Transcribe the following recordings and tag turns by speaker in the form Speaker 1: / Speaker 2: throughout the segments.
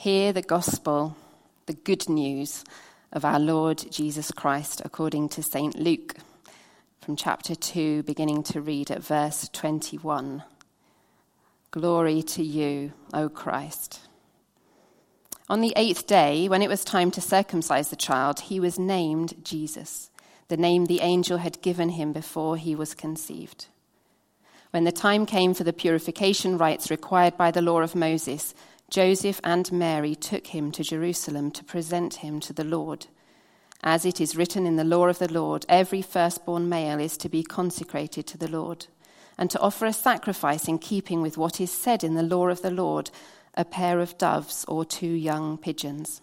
Speaker 1: Hear the gospel, the good news of our Lord Jesus Christ according to St. Luke, from chapter 2, beginning to read at verse 21. Glory to you, O Christ. On the 8th day, when it was time to circumcise the child, he was named Jesus, the name the angel had given him before he was conceived. When the time came for the purification rites required by the law of Moses, Joseph and Mary took him to Jerusalem to present him to the Lord. As it is written in the law of the Lord, every firstborn male is to be consecrated to the Lord, and to offer a sacrifice in keeping with what is said in the law of the Lord, a pair of doves or 2 young pigeons.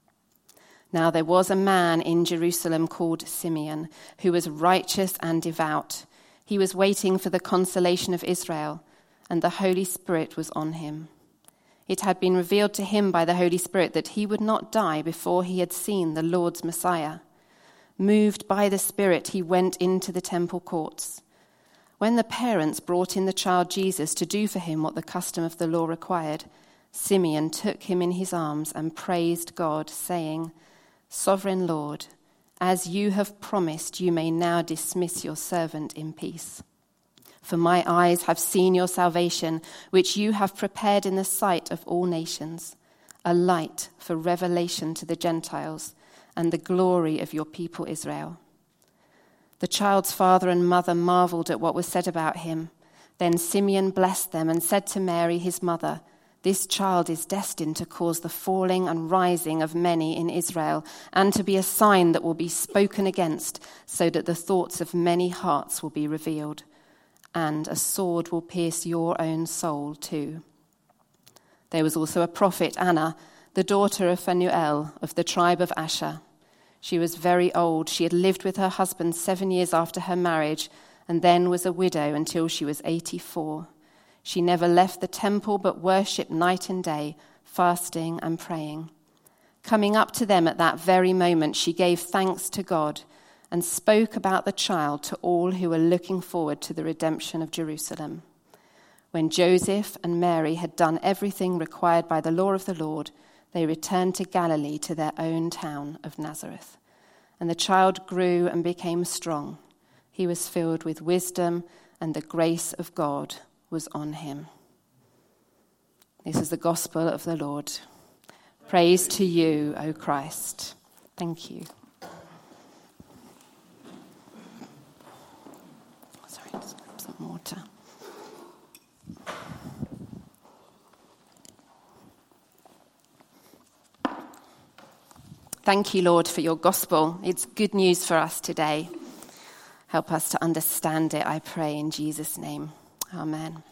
Speaker 1: Now there was a man in Jerusalem called Simeon, who was righteous and devout. He was waiting for the consolation of Israel, and the Holy Spirit was on him. It had been revealed to him by the Holy Spirit that he would not die before he had seen the Lord's Messiah. Moved by the Spirit, he went into the temple courts. When the parents brought in the child Jesus to do for him what the custom of the law required, Simeon took him in his arms and praised God, saying, "Sovereign Lord, as you have promised, you may now dismiss your servant in peace. For my eyes have seen your salvation, which you have prepared in the sight of all nations, a light for revelation to the Gentiles and the glory of your people Israel." The child's father and mother marveled at what was said about him. Then Simeon blessed them and said to Mary, his mother, "This child is destined to cause the falling and rising of many in Israel, and to be a sign that will be spoken against, so that the thoughts of many hearts will be revealed. And a sword will pierce your own soul too." There was also a prophet, Anna, the daughter of Phanuel of the tribe of Asher. She was very old. She had lived with her husband 7 years after her marriage, and then was a widow until she was 84. She never left the temple but worshipped night and day, fasting and praying. Coming up to them at that very moment, she gave thanks to God and spoke about the child to all who were looking forward to the redemption of Jerusalem. When Joseph and Mary had done everything required by the law of the Lord, they returned to Galilee, to their own town of Nazareth. And the child grew and became strong. He was filled with wisdom, and the grace of God was on him. This is the gospel of the Lord. Praise to you, O Christ. Thank you. Sorry, just grab some water. Thank you, Lord, for your gospel. It's good news for us today. Help us to understand it, I pray, in Jesus' name. Amen.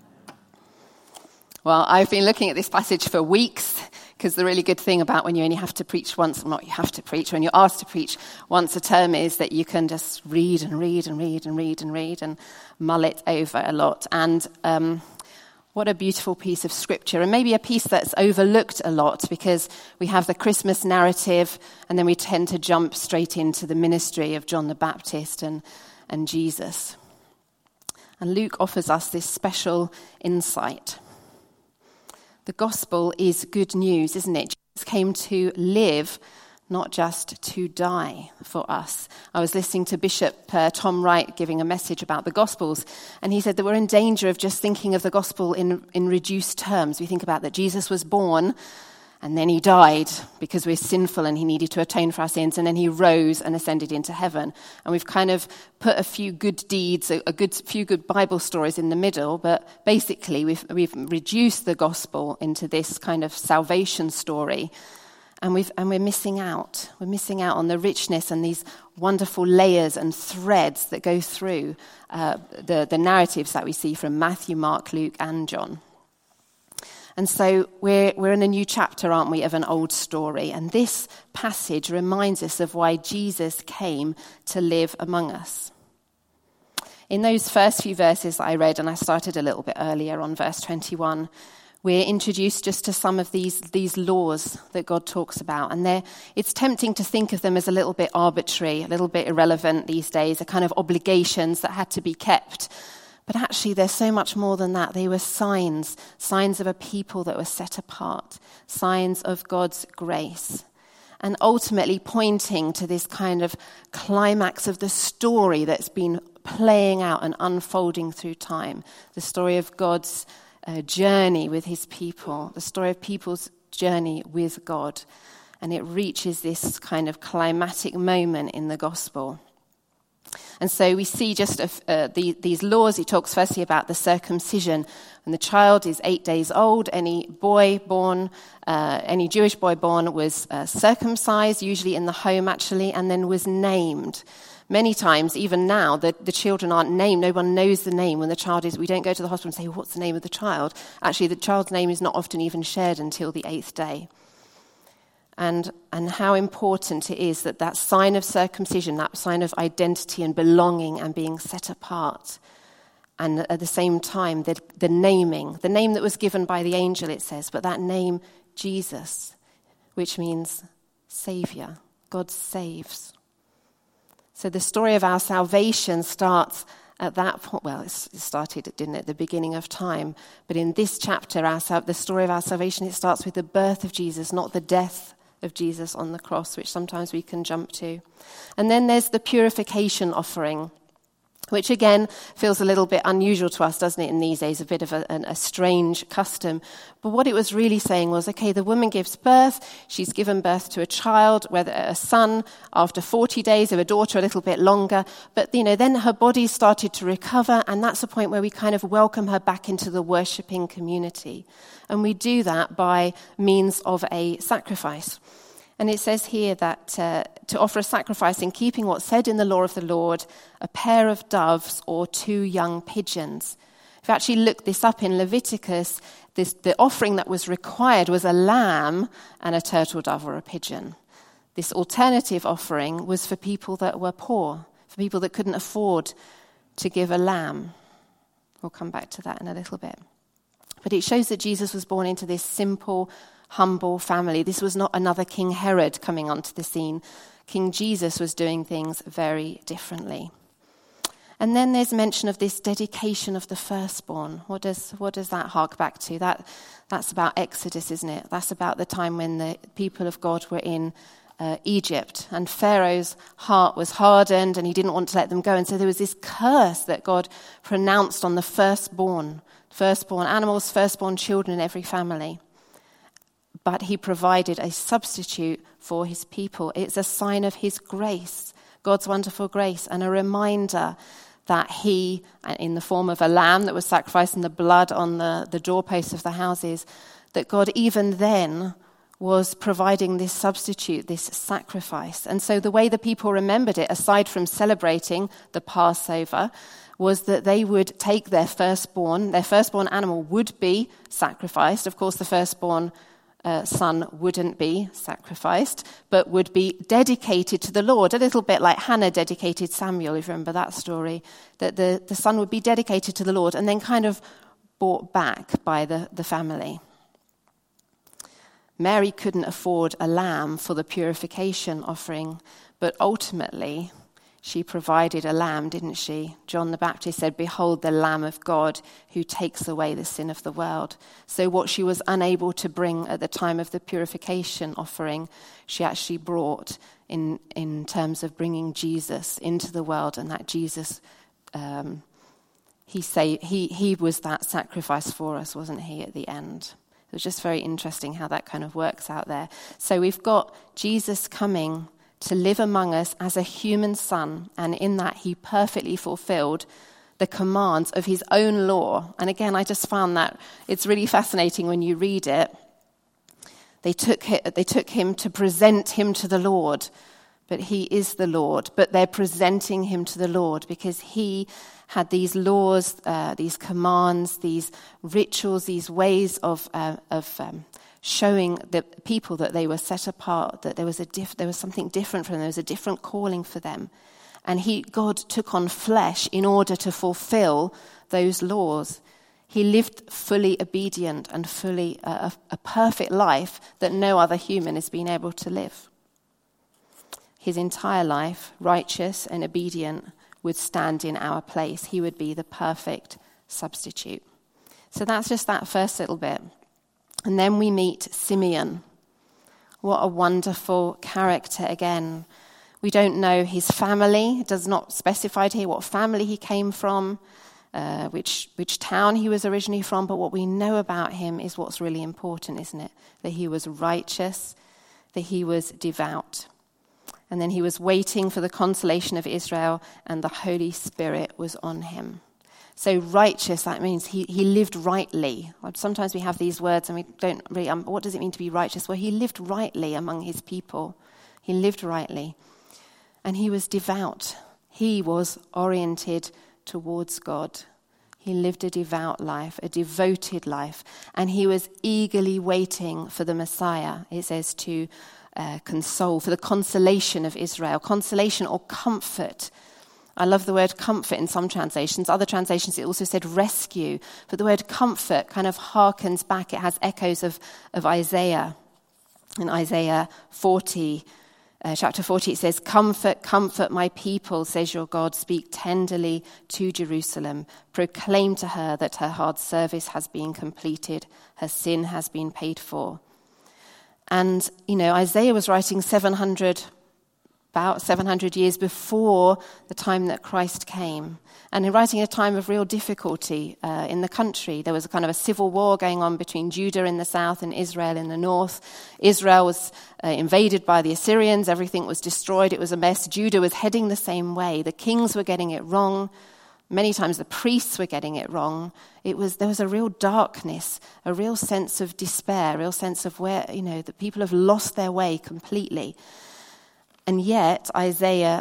Speaker 1: Well, I've been looking at this passage for weeks, because the really good thing about when you only have to preach once, well, not you have to preach, when you're asked to preach once a term, is that you can just read and read and read and read and read and mull it over a lot. And what a beautiful piece of scripture, and maybe a piece that's overlooked a lot, because we have the Christmas narrative and then we tend to jump straight into the ministry of John the Baptist and Jesus. And Luke offers us this special insight. The gospel is good news, isn't it? Jesus came to live, not just to die for us. I was listening to Bishop Tom Wright giving a message about the Gospels, and he said that we're in danger of just thinking of the gospel in reduced terms. We think about that Jesus was born, and then he died because we're sinful and he needed to atone for our sins, and then he rose and ascended into heaven. And we've kind of put a few good deeds, few good Bible stories in the middle, but basically we've reduced the gospel into this kind of salvation story. And we're missing out. We're missing out on the richness and these wonderful layers and threads that go through the narratives that we see from Matthew, Mark, Luke, and John. And so we're in a new chapter, aren't we, of an old story. And this passage reminds us of why Jesus came to live among us. In those first few verses that I read, and I started a little bit earlier on verse 21, we're introduced just to some of these laws that God talks about. And it's tempting to think of them as a little bit arbitrary, a little bit irrelevant these days, a kind of obligations that had to be kept. But actually, there's so much more than that. They were signs of a people that were set apart, signs of God's grace, and ultimately pointing to this kind of climax of the story that's been playing out and unfolding through time, the story of God's journey with his people, the story of people's journey with God. And it reaches this kind of climatic moment in the gospel. And so we see just these laws. He talks firstly about the circumcision. When the child is 8 days old, any Jewish boy born was circumcised, usually in the home actually, and then was named. Many times, even now, the children aren't named. No one knows the name when the child is. We don't go to the hospital and say, what's the name of the child? Actually, the child's name is not often even shared until the 8th day. And how important it is that sign of circumcision, that sign of identity and belonging and being set apart, and at the same time, the name that was given by the angel, it says, but that name, Jesus, which means Saviour. God saves. So the story of our salvation starts at that point. Well, it started, didn't it, at the beginning of time. But in this chapter, the story of our salvation, it starts with the birth of Jesus, not the death of Jesus on the cross, which sometimes we can jump to. And then there's the purification offering, which again feels a little bit unusual to us, doesn't it, in these days, a bit of a strange custom. But what it was really saying was, okay, the woman gives birth, she's given birth to a child, whether a son after 40 days, or a daughter a little bit longer, but then her body started to recover, and that's the point where we kind of welcome her back into the worshipping community. And we do that by means of a sacrifice. And it says here that to offer a sacrifice in keeping what's said in the law of the Lord, a pair of doves or 2 young pigeons. If you actually look this up in Leviticus, the offering that was required was a lamb and a turtle dove or a pigeon. This alternative offering was for people that were poor, for people that couldn't afford to give a lamb. We'll come back to that in a little bit. But it shows that Jesus was born into this simple, humble family. This was not another King Herod coming onto the scene. King Jesus was doing things very differently. And then there's mention of this dedication of the firstborn. What does that hark back to? That's about Exodus, isn't it? That's about the time when the people of God were in Egypt, and Pharaoh's heart was hardened and he didn't want to let them go. And so there was this curse that God pronounced on the firstborn animals, firstborn children in every family. But he provided a substitute for his people. It's a sign of his grace, God's wonderful grace, and a reminder that he, in the form of a lamb that was sacrificed and the blood on the doorposts of the houses, that God even then was providing this substitute, this sacrifice. And so the way the people remembered it, aside from celebrating the Passover, was that they would take their firstborn animal would be sacrificed. Of course, the firstborn son wouldn't be sacrificed, but would be dedicated to the Lord, a little bit like Hannah dedicated Samuel, if you remember that story, that the son would be dedicated to the Lord and then kind of bought back by the family. Mary couldn't afford a lamb for the purification offering, but ultimately she provided a lamb, didn't she? John the Baptist said, "Behold the Lamb of God who takes away the sin of the world." So what she was unable to bring at the time of the purification offering, she actually brought in terms of bringing Jesus into the world, and that Jesus, he was that sacrifice for us, wasn't he, at the end? It was just very interesting how that kind of works out there. So we've got Jesus coming to live among us as a human son, and in that he perfectly fulfilled the commands of his own law. And again, I just found that it's really fascinating when you read it. They took him to present him to the Lord, but he is the Lord. But they're presenting him to the Lord because he had these laws, these commands, these rituals, these ways of showing the people that they were set apart, that there was something different for them, there was a different calling for them. And God took on flesh in order to fulfill those laws. He lived fully obedient and fully a perfect life that no other human has been able to live. His entire life, righteous and obedient, would stand in our place. He would be the perfect substitute. So that's just that first little bit. And then we meet Simeon. What a wonderful character again. We don't know his family. It does not specify here what family he came from, which town he was originally from. But what we know about him is what's really important, isn't it? That he was righteous, that he was devout. And then he was waiting for the consolation of Israel, and the Holy Spirit was on him. So righteous, that means he lived rightly. Sometimes we have these words and we don't really, what does it mean to be righteous? Well, he lived rightly among his people. He lived rightly. And he was devout. He was oriented towards God. He lived a devout life, a devoted life. And he was eagerly waiting for the Messiah, it says, to console, for the consolation of Israel. Consolation or comfort. I love the word comfort in some translations. Other translations, it also said rescue. But the word comfort kind of harkens back. It has echoes of Isaiah. In Isaiah 40, chapter 40, it says, "Comfort, comfort my people, says your God. Speak tenderly to Jerusalem. Proclaim to her that her hard service has been completed. Her sin has been paid for." And, Isaiah was writing about 700 years before the time that Christ came. And in writing a time of real difficulty in the country, there was a kind of a civil war going on between Judah in the south and Israel in the north. Israel was invaded by the Assyrians. Everything was destroyed. It was a mess. Judah was heading the same way. The kings were getting it wrong. Many times the priests were getting it wrong. There was a real darkness, a real sense of despair, a real sense of where, the people have lost their way completely. And yet, Isaiah,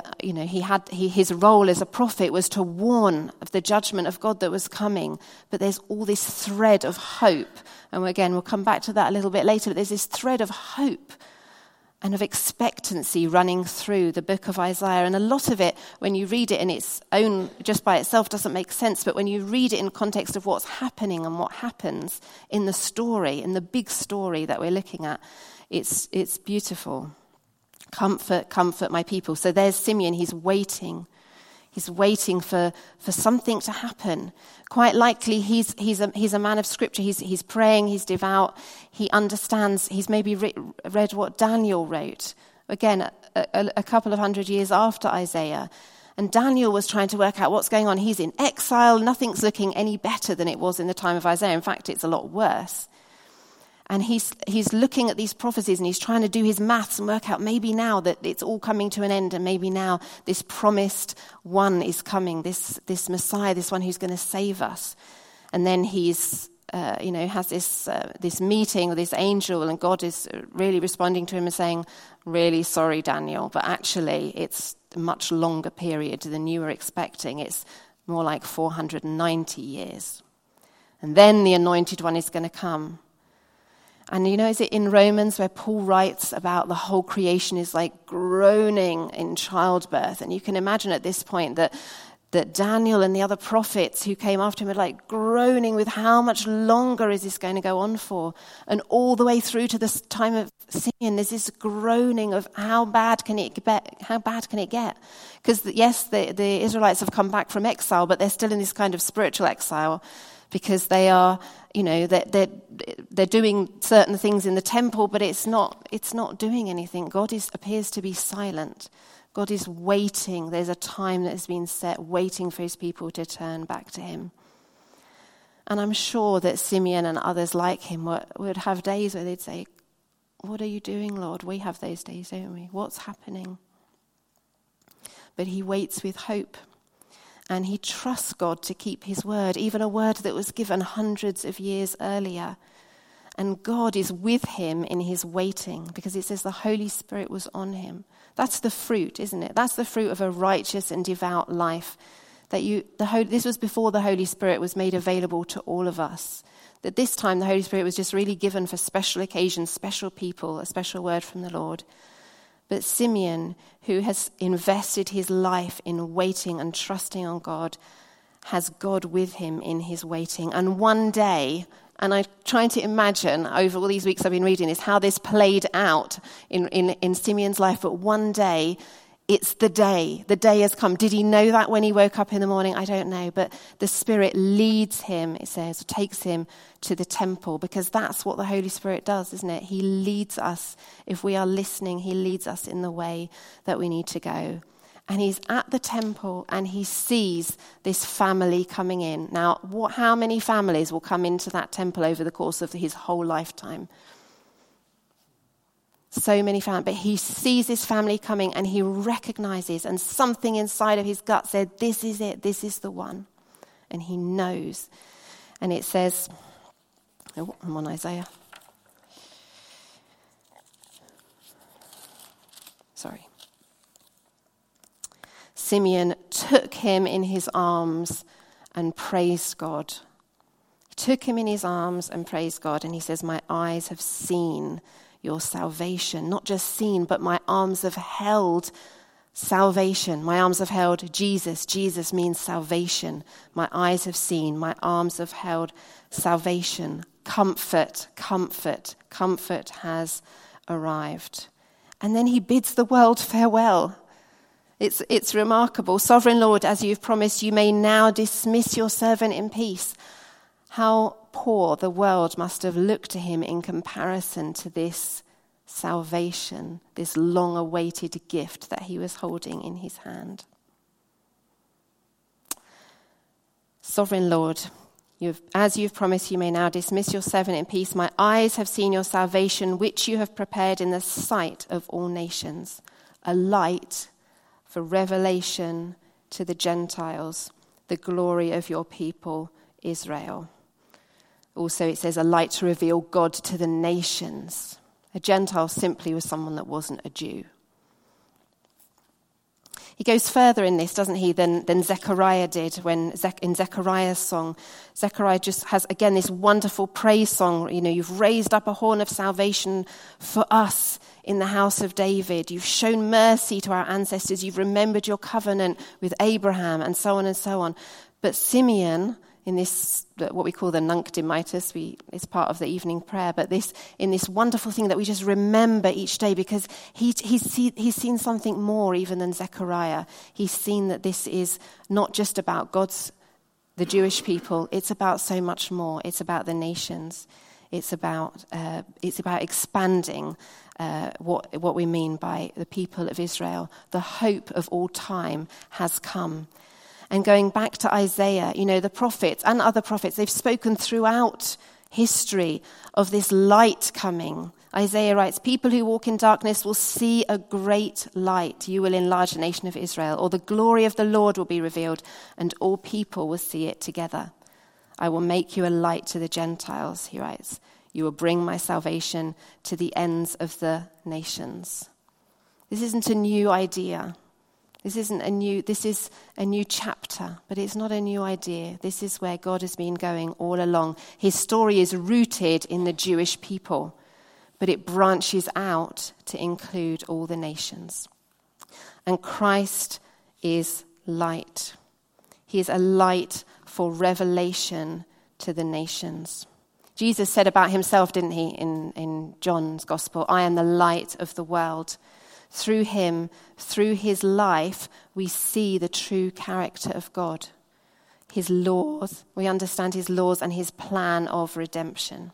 Speaker 1: his role as a prophet was to warn of the judgment of God that was coming. But there's all this thread of hope. And again, we'll come back to that a little bit later. But there's this thread of hope and of expectancy running through the book of Isaiah. And a lot of it, when you read it in its own, just by itself, doesn't make sense. But when you read it in context of what's happening and what happens in the story, in the big story that we're looking at, it's beautiful. Comfort, comfort my people. So there's Simeon. He's waiting. He's waiting for something to happen. Quite likely, he's a man of Scripture. He's praying. He's devout. He understands. He's maybe read what Daniel wrote. Again, a couple of hundred years after Isaiah. And Daniel was trying to work out what's going on. He's in exile. Nothing's looking any better than it was in the time of Isaiah. In fact, it's a lot worse. And he's looking at these prophecies and he's trying to do his maths and work out maybe now that it's all coming to an end, and maybe now this promised one is coming, this Messiah, this one who's going to save us. And then he's has this meeting with this angel, and God is really responding to him and saying, "Really sorry, Daniel, but actually it's a much longer period than you were expecting. It's more like 490 years. And then the anointed one is going to come." And is it in Romans where Paul writes about the whole creation is like groaning in childbirth? And you can imagine at this point that Daniel and the other prophets who came after him are like groaning with how much longer is this going to go on for? And all the way through to this time of Simeon, there's this groaning of how bad can it get? Because yes, the Israelites have come back from exile, but they're still in this kind of spiritual exile, because they are, they're doing certain things in the temple, but it's not doing anything. God appears to be silent. God is waiting. There's a time that has been set, waiting for his people to turn back to him. And I'm sure that Simeon and others like him would have days where they'd say, "What are you doing, Lord?" We have those days, don't we? What's happening? But he waits with hope. And he trusts God to keep his word, even a word that was given hundreds of years earlier. And God is with him in his waiting, because it says the Holy Spirit was on him. That's the fruit, isn't it? That's the fruit of a righteous and devout life. This was before the Holy Spirit was made available to all of us. That this time the Holy Spirit was just really given for special occasions, special people, a special word from the Lord. But Simeon, who has invested his life in waiting and trusting on God, has God with him in his waiting. And one day, and I'm trying to imagine over all these weeks I've been reading this, how this played out in Simeon's life. But one day, It's the day. The day has come. Did he know that when he woke up in the morning? I don't know. But the Spirit leads him, it says, takes him to the temple, because that's what the Holy Spirit does, isn't it? He leads us. If we are listening, he leads us in the way that we need to go. And he's at the temple and he sees this family coming in. Now, how many families will come into that temple over the course of his whole lifetime? So many families. But he sees this family coming and he recognizes, and something inside of his gut said, this is it, this is the one. And he knows. And it says, I'm on Isaiah. Sorry. Simeon took him in his arms and praised God. He took him in his arms and praised God. And he says, my eyes have seen your salvation. Not just seen, but my arms have held salvation. My arms have held Jesus. Jesus means salvation. My eyes have seen. My arms have held salvation. Comfort, comfort, comfort has arrived. And then he bids the world farewell. It's remarkable. Sovereign Lord, as you've promised, you may now dismiss your servant in peace. How poor the world must have looked to him in comparison to this salvation, this long-awaited gift that he was holding in his hand. Sovereign Lord, as you've promised, you may now dismiss your servant in peace. My eyes have seen your salvation, which you have prepared in the sight of all nations, a light for revelation to the Gentiles, the glory of your people, Israel. Also, it says a light to reveal God to the nations. A Gentile simply was someone that wasn't a Jew. He goes further in this, doesn't he, than Zechariah did in Zechariah's song. Zechariah just has, again, this wonderful praise song. You know, you've raised up a horn of salvation for us in the house of David. You've shown mercy to our ancestors. You've remembered your covenant with Abraham, and so on and so on. But Simeon, in this, what we call the Nunc Dimittis, it's part of the evening prayer, but in this wonderful thing that we just remember each day, because he's seen something more even than Zechariah. He's seen that this is not just about the Jewish people. It's about so much more. It's about the nations. It's about expanding what we mean by the people of Israel. The hope of all time has come. And going back to Isaiah, you know, the prophets and other prophets, they've spoken throughout history of this light coming. Isaiah writes, people who walk in darkness will see a great light. You will enlarge the nation of Israel, or the glory of the Lord will be revealed, and all people will see it together. I will make you a light to the Gentiles, he writes. You will bring my salvation to the ends of the nations. This isn't a new idea. This is a new chapter, but it's not a new idea. This is where God has been going all along. His story is rooted in the Jewish people, but it branches out to include all the nations. And Christ is light. He is a light for revelation to the nations. Jesus said about himself, didn't he, in John's Gospel, I am the light of the world. Through him, through his life, we see the true character of God. His laws, we understand his laws and his plan of redemption.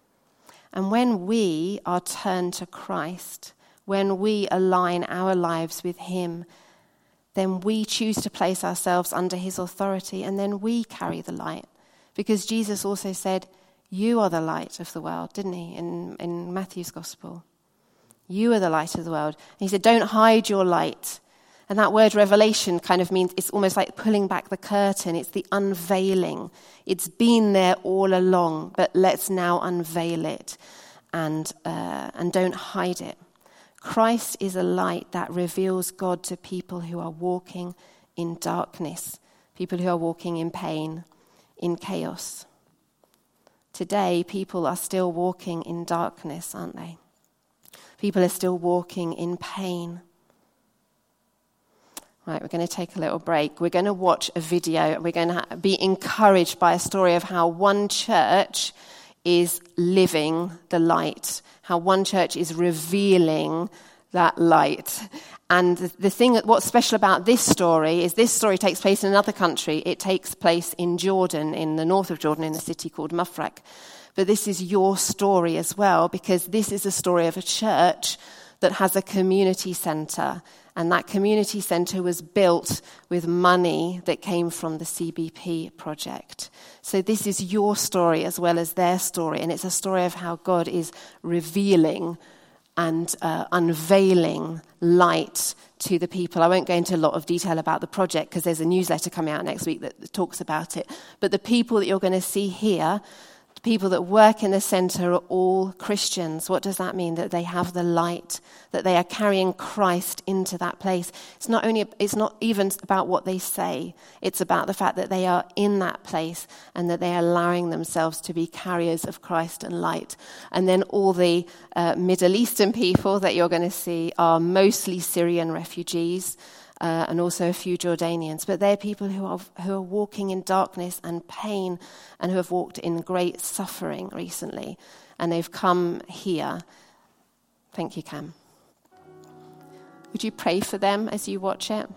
Speaker 1: And when we are turned to Christ, when we align our lives with him, then we choose to place ourselves under his authority, and then we carry the light. Because Jesus also said, you are the light of the world, didn't he, in Matthew's Gospel? You are the light of the world. And he said, don't hide your light. And that word revelation kind of means, it's almost like pulling back the curtain. It's the unveiling. It's been there all along, but let's now unveil it and don't hide it. Christ is a light that reveals God to people who are walking in darkness, people who are walking in pain, in chaos. Today, people are still walking in darkness, aren't they? People are still walking in pain. Right, we're going to take a little break. We're going to watch a video. We're going to be encouraged by a story of how one church is living the light, how one church is revealing that light. And the thing, what's special about this story is this story takes place in another country. It takes place in Jordan, in the north of Jordan, in a city called Mafraq. But this is your story as well, because this is a story of a church that has a community centre. And that community centre was built with money that came from the CBP project. So this is your story as well as their story. And it's a story of how God is revealing and unveiling light to the people. I won't go into a lot of detail about the project because there's a newsletter coming out next week that talks about it. But the people that you're going to see here, the people that work in the centre, are all Christians. What does that mean? That they have the light, that they are carrying Christ into that place. It's not even about what they say. It's about the fact that they are in that place and that they are allowing themselves to be carriers of Christ and light. And then all the Middle Eastern people that you're going to see are mostly Syrian refugees. And also a few Jordanians. But they're people who are walking in darkness and pain and who have walked in great suffering recently. And they've come here. Thank you, Cam. Would you pray for them as you watch it?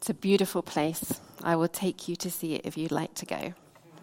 Speaker 1: It's a beautiful place. I will take you to see it if you'd like to go.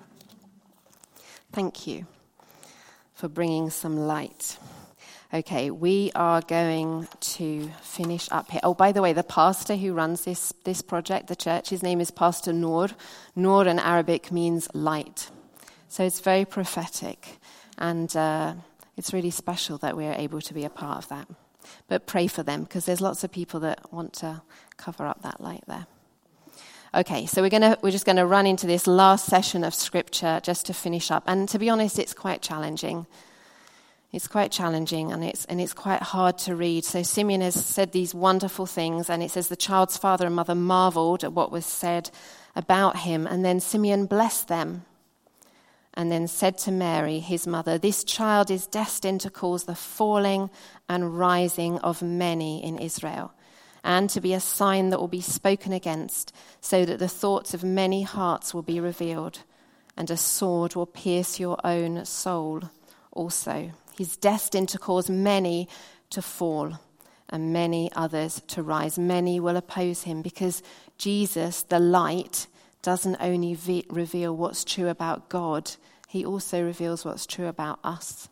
Speaker 1: Thank you for bringing some light. Okay, we are going to finish up here. Oh, by the way, the pastor who runs this project, the church, his name is Pastor Noor. Noor in Arabic means light. So it's very prophetic, and it's really special that we're able to be a part of that. But pray for them, because there's lots of people that want to cover up that light there. Okay, so we're just gonna run into this last session of scripture just to finish up. And to be honest, it's quite challenging. It's quite challenging, and it's quite hard to read. So Simeon has said these wonderful things, and it says the child's father and mother marveled at what was said about him, and then Simeon blessed them, and then said to Mary, his mother, "This child is destined to cause the falling and rising of many in Israel, and to be a sign that will be spoken against, so that the thoughts of many hearts will be revealed, and a sword will pierce your own soul also. He's destined to cause many to fall and many others to rise. Many will oppose him, because Jesus, the light, doesn't only reveal what's true about God, he also reveals what's true about us.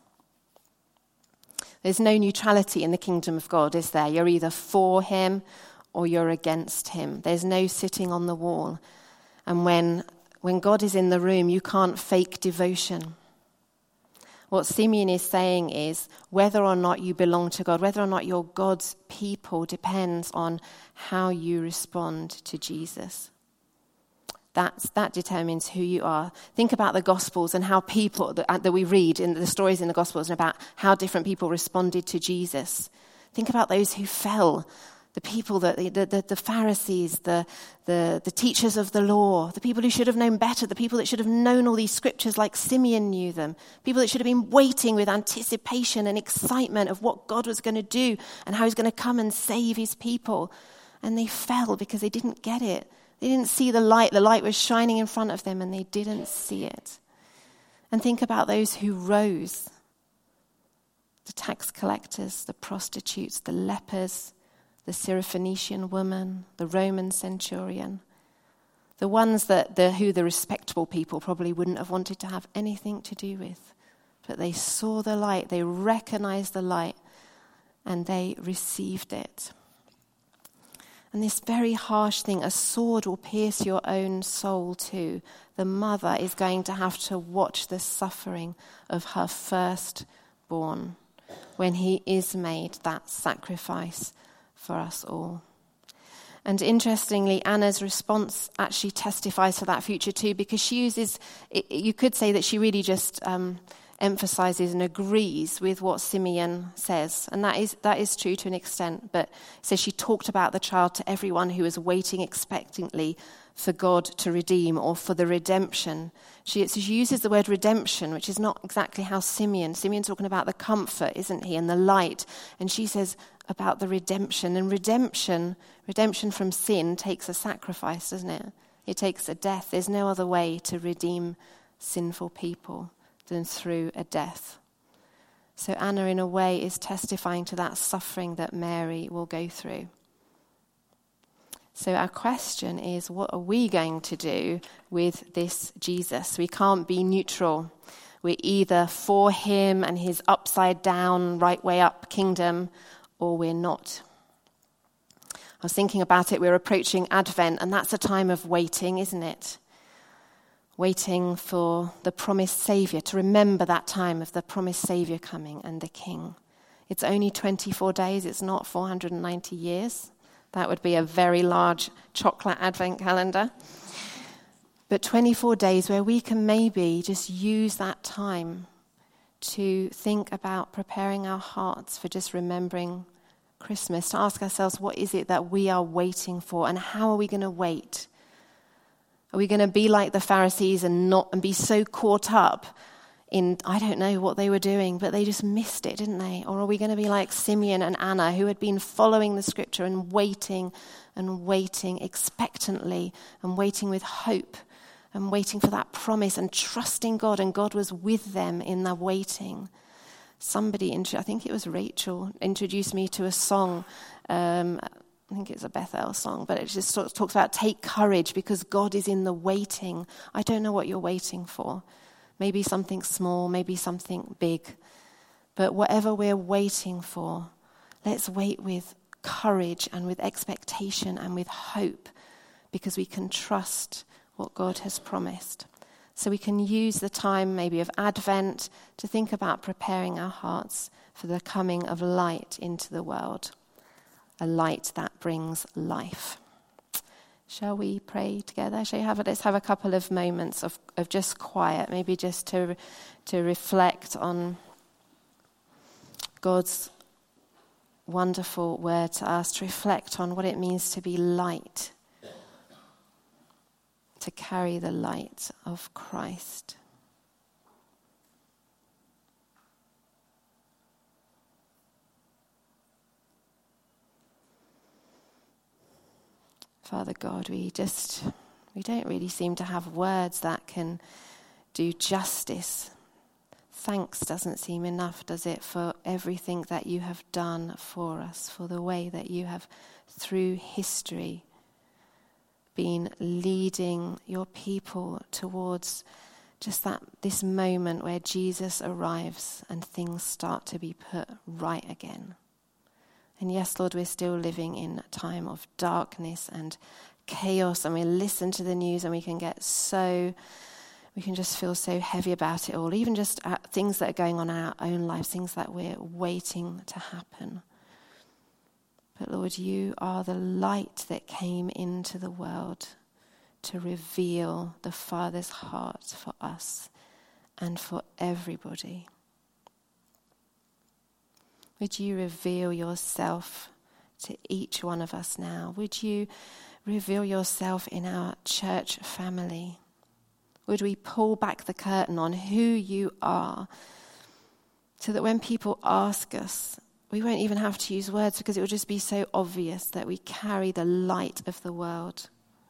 Speaker 1: There's no neutrality in the kingdom of God, is there? You're either for him or you're against him. There's no sitting on the wall. And when God is in the room, you can't fake devotion. What Simeon is saying is whether or not you belong to God, whether or not you're God's people, depends on how you respond to Jesus. That determines who you are. Think about the Gospels and how people that we read in the stories in the Gospels, and about how different people responded to Jesus. Think about those who fell, the people, the Pharisees, the teachers of the law, the people who should have known better, the people that should have known all these scriptures like Simeon knew them, people that should have been waiting with anticipation and excitement of what God was going to do and how he's going to come and save his people. And they fell because they didn't get it. They didn't see the light. The light was shining in front of them and they didn't see it. And think about those who rose. The tax collectors, the prostitutes, the lepers, the Syrophoenician woman, the Roman centurion. The ones who the respectable people probably wouldn't have wanted to have anything to do with. But they saw the light, they recognized the light, and they received it. And this very harsh thing, a sword will pierce your own soul too. The mother is going to have to watch the suffering of her firstborn when he is made that sacrifice for us all. And interestingly, Anna's response actually testifies to that future too, because she uses, you could say that she really just emphasizes and agrees with what Simeon says. And that is true to an extent. But it says she talked about the child to everyone who was waiting expectantly for God to redeem, or for the redemption. She uses the word redemption, which is not exactly how Simeon's talking about the comfort, isn't he, and the light. And she says about the redemption. And redemption from sin takes a sacrifice, doesn't it? It takes a death. There's no other way to redeem sinful people than through a death. So Anna, in a way, is testifying to that suffering that Mary will go through. So our question is, what are we going to do with this Jesus? We can't be neutral. We're either for him and his upside down, right way up kingdom, or we're not. I was thinking about it. We're approaching Advent, and that's a time of waiting, isn't it? Waiting for the promised Saviour, to remember that time of the promised Saviour coming and the King. It's only 24 days, it's not 490 years. That would be a very large chocolate Advent calendar. But 24 days where we can maybe just use that time to think about preparing our hearts for just remembering Christmas, to ask ourselves, what is it that we are waiting for, and how are we going to wait? Are we going to be like the Pharisees and be so caught up in, I don't know what they were doing, but they just missed it, didn't they? Or are we going to be like Simeon and Anna, who had been following the scripture and waiting expectantly, and waiting with hope, and waiting for that promise and trusting God, and God was with them in their waiting. Somebody, I think it was Rachel, introduced me to a song. I think it's a Bethel song, but it just sort of talks about take courage because God is in the waiting. I don't know what you're waiting for. Maybe something small, maybe something big. But whatever we're waiting for, let's wait with courage and with expectation and with hope, because we can trust what God has promised. So we can use the time maybe of Advent to think about preparing our hearts for the coming of light into the world, a light that brings life. Shall we pray together? Let's have a couple of moments of just quiet, maybe just to reflect on God's wonderful word to us, to reflect on what it means to be light, to carry the light of Christ. Father God, we don't really seem to have words that can do justice. Thanks doesn't seem enough, does it, for everything that you have done for us, for the way that you have, through history, been leading your people towards just this moment where Jesus arrives and things start to be put right again. And yes, Lord, we're still living in a time of darkness and chaos, and we listen to the news and we can just feel so heavy about it all, even just things that are going on in our own lives, things that we're waiting to happen. But Lord, you are the light that came into the world to reveal the Father's heart for us and for everybody. Would you reveal yourself to each one of us now? Would you reveal yourself in our church family? Would we pull back the curtain on who you are so that when people ask us, we won't even have to use words because it will just be so obvious that we carry the light of the world.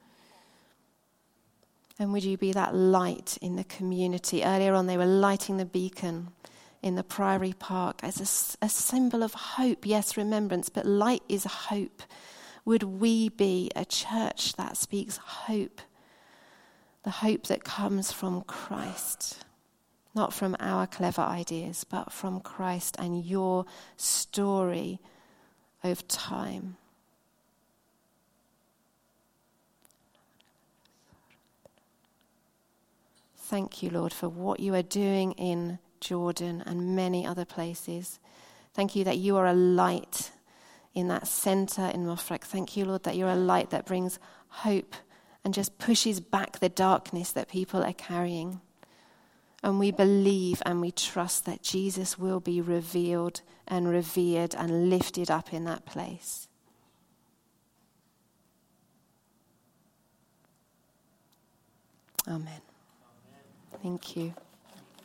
Speaker 1: And would you be that light in the community? Earlier on they were lighting the beacon in the Priory Park as a symbol of hope. Yes, remembrance, but light is hope. Would we be a church that speaks hope? The hope that comes from Christ. Not from our clever ideas, but from Christ and your story of time. Thank you, Lord, for what you are doing in Jordan and many other places. Thank you that you are a light in that centre in Mofraq. Thank you, Lord, that you're a light that brings hope and just pushes back the darkness that people are carrying. And we believe and we trust that Jesus will be revealed and revered and lifted up in that place. Amen. Thank you.